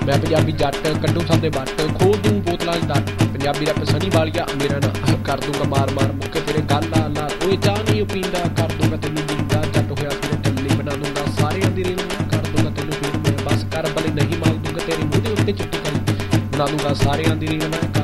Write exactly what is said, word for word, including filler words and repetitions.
मैं पंजाबी जट कड्डू साहब दे बट खोल दूँ बोतलां च दट पंजाबी रैप सनी वालिया मेरा ना कर दूंगा मार मार मुक्के तेरे गल ला ला ओए चाह नहीं पींदा कर दूंगा तैनूं जींदा जट होया फिर टल्ली बना दूंगा सारियां दी रील मैं कर दूंगा तैनूं फिर मैं बस कर भले नहीं माल दूंगा तेरे मूँह दे उत्ते चिट्टी कली बना दूंगा सारियां दी रील मैं